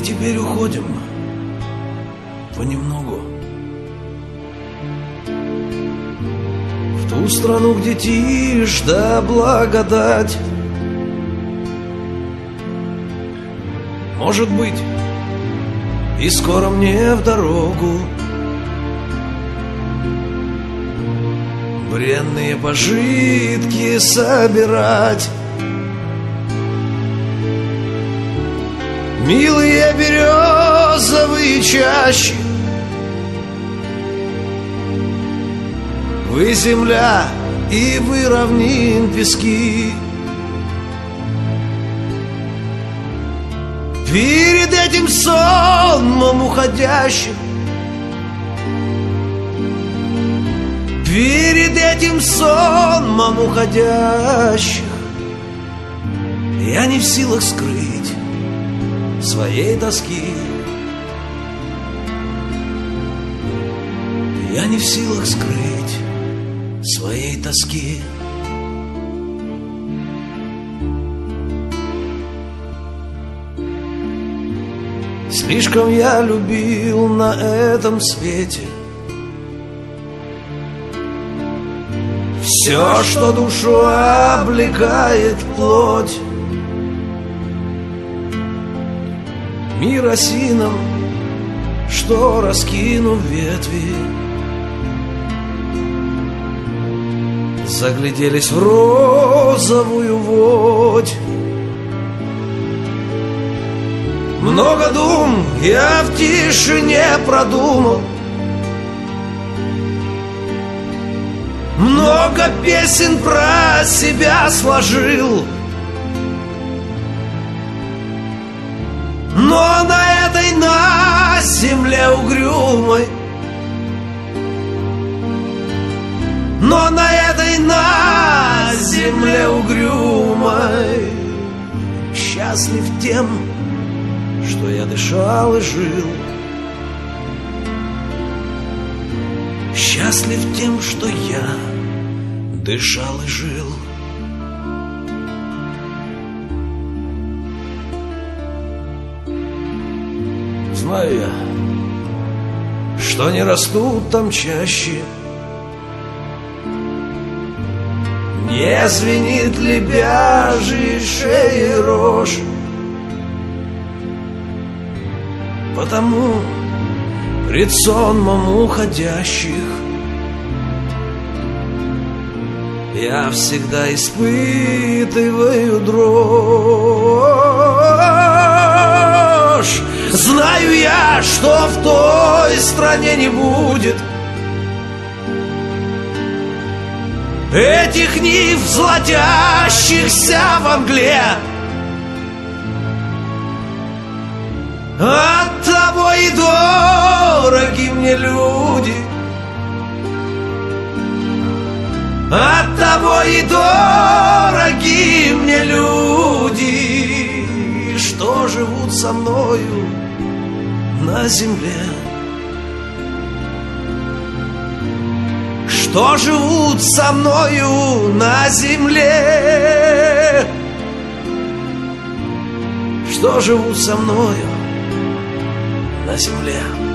Мы теперь уходим понемногу в ту страну, где тишь да благодать. Может быть, и скоро мне в дорогу бренные пожитки собирать. Милые березовые чащи, вы земля и вы равнин пески. Перед этим сонмом уходящим, перед этим сонмом уходящих, я не в силах скрыть своей тоски. Я не в силах скрыть своей тоски. Слишком я любил на этом свете все, что душу облекает плоть. Мир осином, что, раскинув ветви, загляделись в розовую водь. Много дум я в тишине продумал, много песен про себя сложил, но на этой, на земле угрюмой, но на этой, на земле угрюмой счастлив тем, что я дышал и жил. Счастлив тем, что я дышал и жил. Знаю я, что не растут там чаще, не звенит лебяжьей шеи рожь. Потому пред сонмом уходящих я всегда испытываю дрожь. Знаю я, что в той стране не будет этих нив, золотящихся во мгле. Оттого и дороги мне люди, оттого и дороги мне люди, что живут со мною на земле, что живут со мною на земле, что живут со мною на земле.